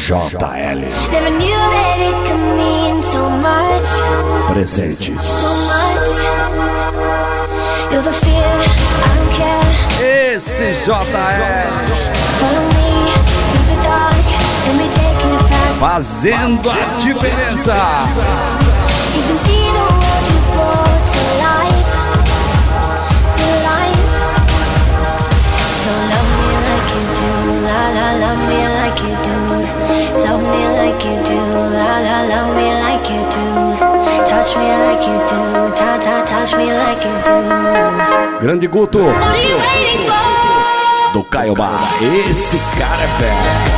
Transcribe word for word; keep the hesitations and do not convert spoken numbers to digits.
J L. Presentes. Esse J L fazendo a diferença. Love me like you do, love me like you do, la la love me like you do, touch me like you do, ta ta touch me like you do. Grande Guto do Caiobá, esse cara é fera.